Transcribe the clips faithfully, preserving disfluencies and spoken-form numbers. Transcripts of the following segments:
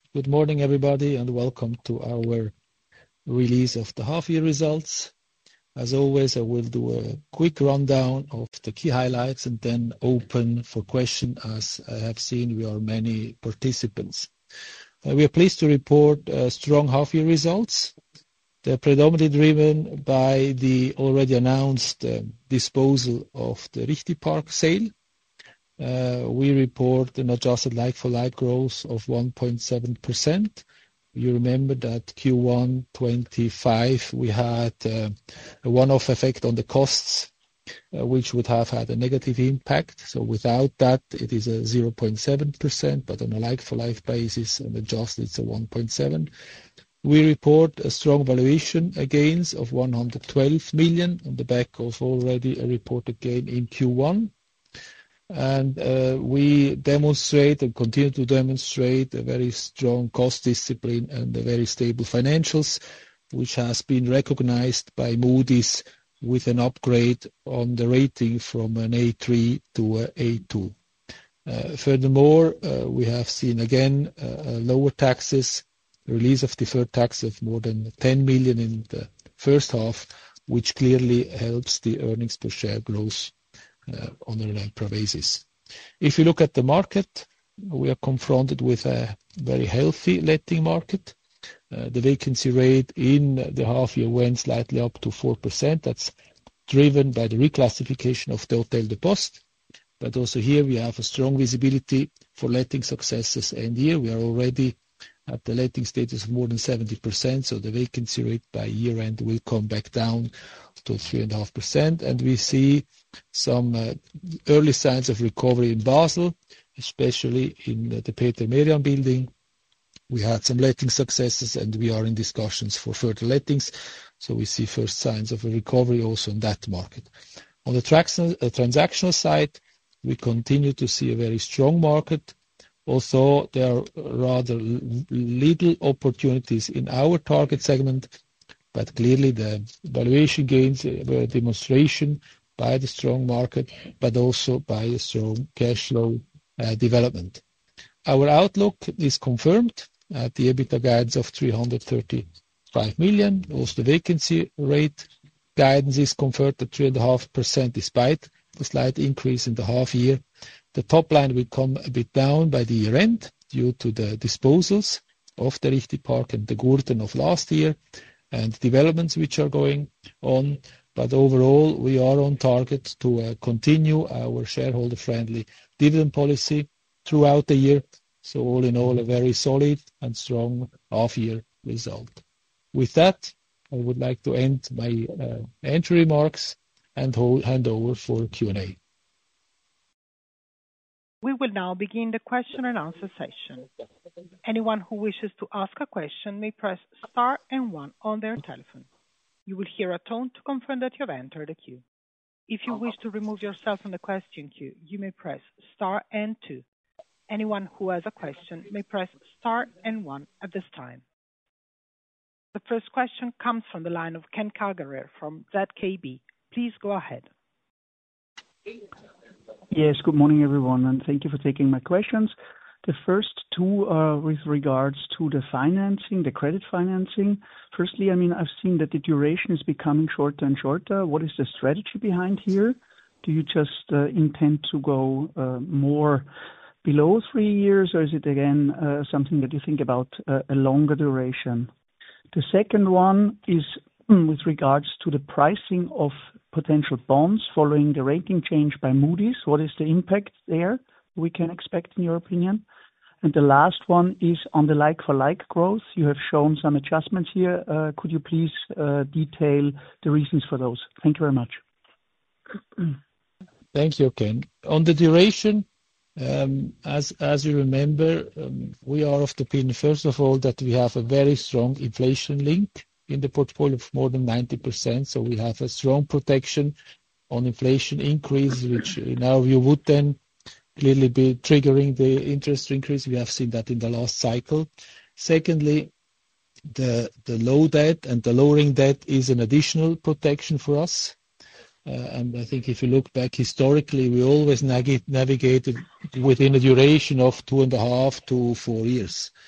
Good morning, everybody, and welcome to our release of the half-year results. As always, I will do a quick rundown of the key highlights and then open for questions. As I have seen, we are many participants. Uh, we are pleased to report uh, strong half-year results. They're predominantly driven by the already announced uh, disposal of the Richtipark sale. Uh, we report an adjusted like-for-like growth of one point seven percent. You remember that Q one twenty-five we had uh, a one-off effect on the costs, uh, which would have had a negative impact. So without that, it is a zero point seven percent, but on a like-for-like basis and adjusted, it's a one point seven. We report a strong valuation gains of one hundred twelve million on the back of already a reported gain in Q one. And uh, we demonstrate and continue to demonstrate a very strong cost discipline and a very stable financials, which has been recognized by Moody's with an upgrade on the rating from an A three to an A two. Uh, furthermore, uh, we have seen again uh, lower taxes, release of deferred tax of more than ten million in the first half, which clearly helps the earnings per share growth Uh, on a regular basis. If you look at the market, we are confronted with a very healthy letting market. Uh, the vacancy rate in the half year went slightly up to four percent. That's driven by the reclassification of the Hotel de Poste. But also here we have a strong visibility for letting successes, and here we are already at the letting status of more than seventy percent, so the vacancy rate by year end will come back down to three point five percent. And we see some uh, early signs of recovery in Basel, especially in uh, the Peter Merian building. We had some letting successes, and we are in discussions for further lettings, so we see first signs of a recovery also in that market. On the traction, uh, transactional side, we continue to see a very strong market, although there are rather little opportunities in our target segment, but clearly the valuation gains were a demonstration by the strong market, but also by a strong cash flow uh, development. Our outlook is confirmed at the EBITDA guidance of three hundred thirty-five million. Also, the vacancy rate guidance is confirmed at three point five percent despite the slight increase in the half year. The top line will come a bit down by the year end due to the disposals of the Richtipark and the Gurten of last year and developments which are going on. But overall, we are on target to uh, continue our shareholder-friendly dividend policy throughout the year. So all in all, a very solid and strong half-year result. With that, I would like to end my uh, entry remarks and hold, hand over for Q and A. We will now begin the question and answer session. Anyone who wishes to ask a question may press star and one on their telephone. You will hear a tone to confirm that you have entered the queue. If you wish to remove yourself from the question queue, you may press star and two. Anyone who has a question may press star and one at this time. The first question comes from the line of Ken Kagerer from Z K B. Please go ahead. Yes, good morning, everyone, and thank you for taking my questions. The first two are with regards to the financing, the credit financing. Firstly, I mean, I've seen that the duration is becoming shorter and shorter. What is the strategy behind here? Do you just uh, intend to go uh, more below three years, or is it again uh, something that you think about uh, a longer duration? The second one is with regards to the pricing of potential bonds following the rating change by Moody's. What is the impact there we can expect in your opinion? And the last one is on the like-for-like growth. You have shown some adjustments here. Uh, could you please uh, detail the reasons for those? Thank you very much. Thank you, Ken. On the duration, um, as as you remember, um, we are of the opinion, first of all, that we have a very strong inflation link in the portfolio of more than ninety percent. So we have a strong protection on inflation increase, which in our view would then clearly be triggering the interest increase. We have seen that in the last cycle. Secondly, the the low debt and the lowering debt is an additional protection for us. Uh, and I think if you look back historically, we always navig- navigated within a duration of two and a half to four years.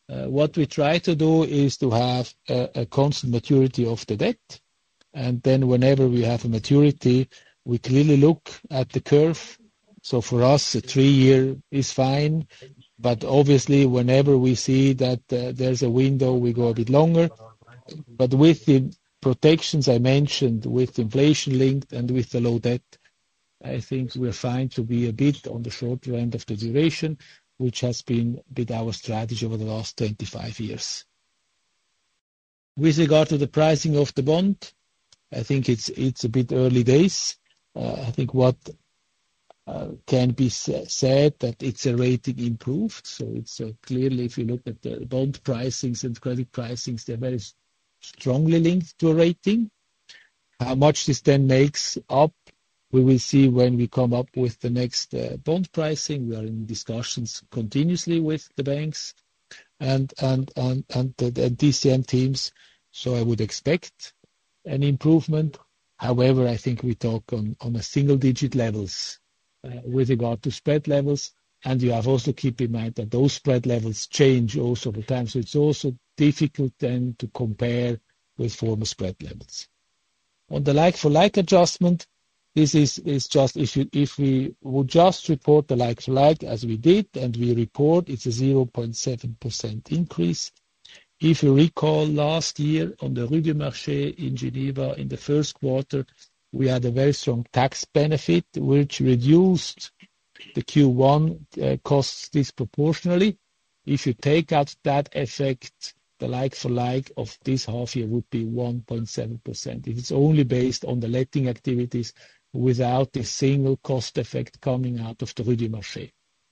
What we try to do is to have a constant maturity of the debt. And then whenever we have a maturity, we clearly look at the curve. So for us, a three-year is fine. But obviously, whenever we see that uh, there's a window, we go a bit longer. But with the protections I mentioned, with inflation linked and with the low debt, I think we're fine to be a bit on the shorter end of the duration, which has been a bit our strategy over the last twenty-five years. With regard to the pricing of the bond, I think it's it's a bit early days. Uh, I think what uh, can be said that it's a rating improved. So it's uh, clearly, if you look at the bond pricings and credit pricings, they're very strongly linked to a rating. How much this then makes up, we will see when we come up with the next uh, bond pricing. We are in discussions continuously with the banks and and and and the, the D C M teams. So I would expect an improvement. However, I think we talk on, on a single-digit levels uh, with regard to spread levels. And you have also keep in mind that those spread levels change also over time. So it's also difficult then to compare with former spread levels. On the like-for-like adjustment, this is, is just if you, if we would just report the like-for-like as we did, and we report it's a zero point seven percent increase. If you recall last year on the Rue du Marché in Geneva in the first quarter, we had a very strong tax benefit which reduced the Q one uh, costs disproportionately. If you take out that effect, the like-for-like of this half year would be one point seven percent. If it's only based on the letting activities without the single cost effect coming out of the Rue du Marché.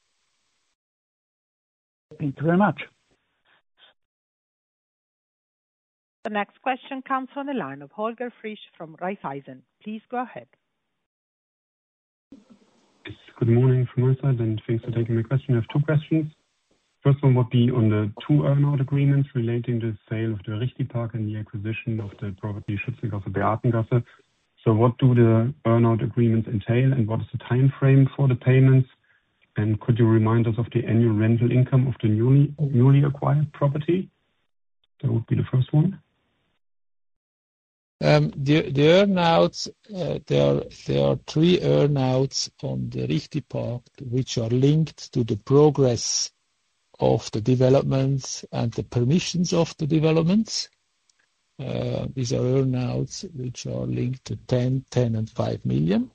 Thank you very much. The next question comes from the line of Holger Frisch from Raiffeisen. Please go ahead. Yes, good morning from my side, and thanks for taking my question. I have two questions. First one would be on the two earn-out agreements relating to the sale of the Richtipark and the acquisition of the property Schützengasse, Beatengasse. So what do the earn-out agreements entail, and what is the time frame for the payments? And could you remind us of the annual rental income of the newly newly acquired property? That would be the first one. Um, the the earn-outs, uh, there are there are three earn-outs on the Richtipark which are linked to the progress of the developments and the permissions of the developments. Uh, these are earn-outs which are linked to ten, ten, and five million.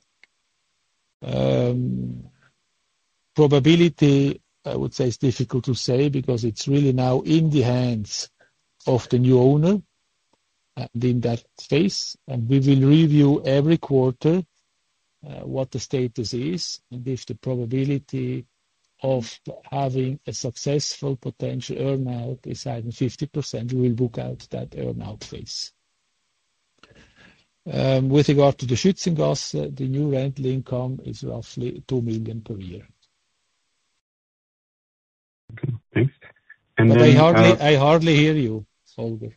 Um, probability, I would say, is difficult to say because it's really now in the hands of the new owner. And in that phase, and we will review every quarter uh, what the status is, and if the probability of having a successful potential earn-out is higher than fifty percent, we will book out that earn-out phase. Um, with regard to the Schützengasse, the new rental income is roughly two million per year. Okay, thanks. And but then, I hardly, uh, I hardly hear you, Holger.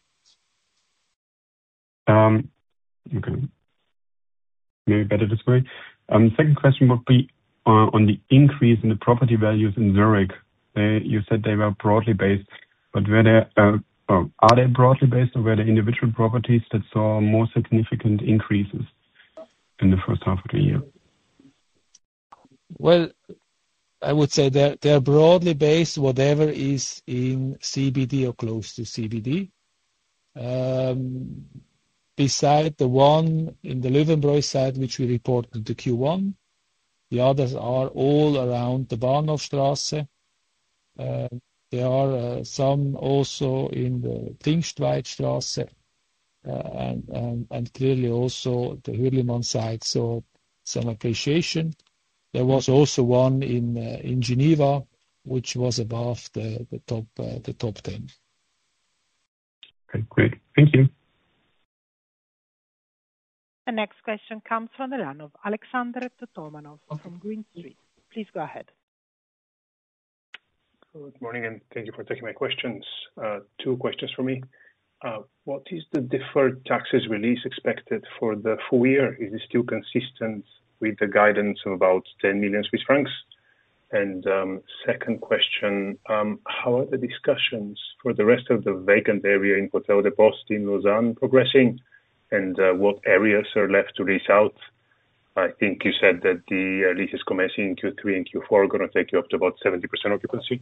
Um, okay. Maybe better this way. Um, second question would be uh, on the increase in the property values in Zurich. They, you said they were broadly based, but were they, uh, uh, are they broadly based, or were there individual properties that saw more significant increases in the first half of the year? Well, I would say they're, they're broadly based, whatever is in C B D or close to C B D. Um, Beside the one in the Löwenbräu side, which we reported to Q one, the others are all around the Bahnhofstrasse. Uh, there are uh, some also in the Pfingstweidstrasse uh, and, and, and clearly also the Hürlimann side, so some appreciation. There was also one in uh, in Geneva, which was above the, the top uh, the top ten. Okay, great. Thank you. The next question comes from the line of Alexander Totomanov from Green Street. Please go ahead. Good morning, and thank you for taking my questions. Uh, two questions for me. Uh, what is the deferred taxes release expected for the full year? Is it still consistent with the guidance of about ten million Swiss francs? And um, second question, um, how are the discussions for the rest of the vacant area in Hotel de Post in Lausanne progressing? And uh, what areas are left to lease out? I think you said that the uh, leases commencing in Q three and Q four are going to take you up to about seventy percent occupancy.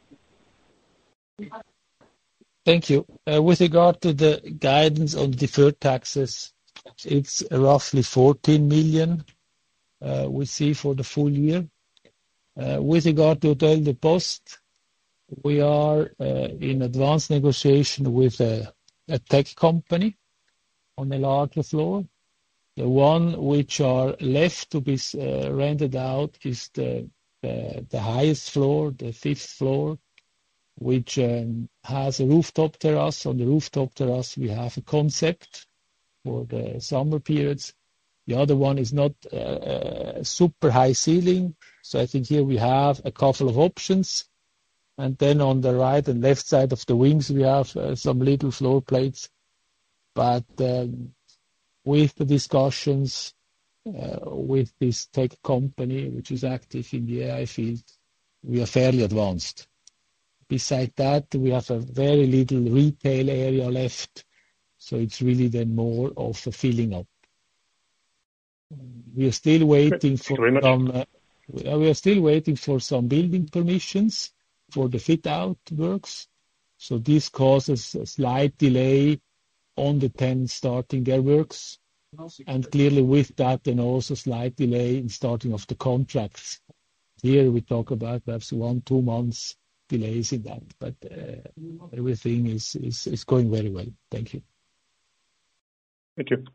Thank you. Uh, with regard to the guidance on deferred taxes, it's roughly fourteen million uh, we see for the full year. Uh, with regard to Hotel de Post, we are uh, in advanced negotiation with a, a tech company on a larger floor. The one which are left to be uh, rented out is the, the the highest floor, the fifth floor, which um, has a rooftop terrace. On the rooftop terrace, we have a concept for the summer periods. The other one is not uh, super high ceiling, so I think here we have a couple of options. And then on the right and left side of the wings, we have uh, some little floor plates. But um, with the discussions uh, with this tech company, which is active in the A I field, we are fairly advanced. Beside that, we have a very little retail area left, so it's really then more of a filling up. We are still waiting for some. Uh, we are still waiting for some building permissions for the fit-out works, so this causes a slight delay on the tenants starting their works, and clearly with that, then also slight delay in starting of the contracts. Here we talk about perhaps one, two months delays in that, but uh, everything is, is, is going very well. Thank you. Thank you.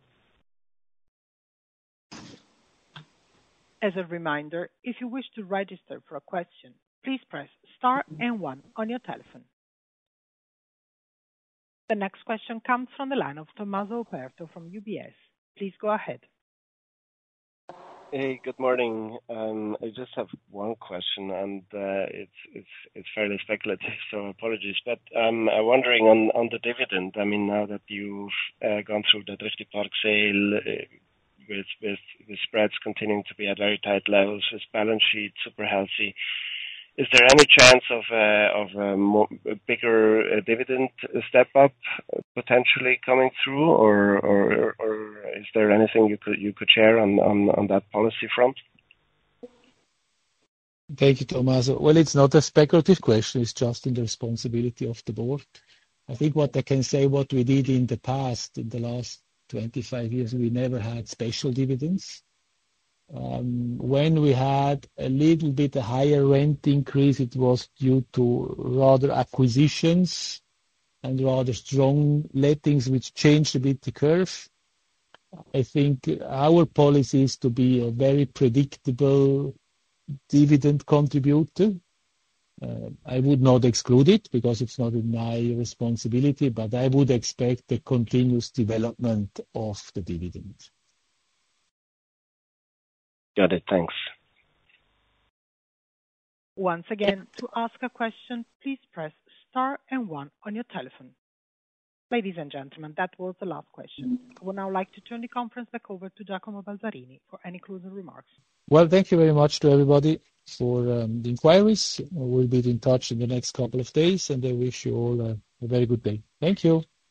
As a reminder, if you wish to register for a question, please press star and one on your telephone. The next question comes from the line of Tommaso Operto from U B S. Please go ahead. Hey, good morning. Um, I just have one question, and uh, it's it's it's fairly speculative, so apologies. But um, I'm wondering on, on the dividend. I mean, now that you've uh, gone through the Drifty Park sale, uh, with with the spreads continuing to be at very tight levels, with balance sheet super healthy, is there any chance of uh, of a, more, a bigger uh, dividend step up potentially coming through, or, or or is there anything you could you could share on, on, on that policy front? Thank you, Tommaso. Well, it's not a speculative question. It's just in the responsibility of the board. I think what I can say, what we did in the past, in the last twenty-five years, we never had special dividends. Um, when we had a little bit a higher rent increase, it was due to rather acquisitions and rather strong lettings, which changed a bit the curve. I think our policy is to be a very predictable dividend contributor. Uh, I would not exclude it because it's not in my responsibility, but I would expect a continuous development of the dividend. Got it. Thanks. Once again, to ask a question, please press star and one on your telephone. Ladies and gentlemen, that was the last question. I would now like to turn the conference back over to Giacomo Balzarini for any closing remarks. Well, thank you very much to everybody for um, the inquiries. We'll be in touch in the next couple of days, and I wish you all a, a very good day. Thank you.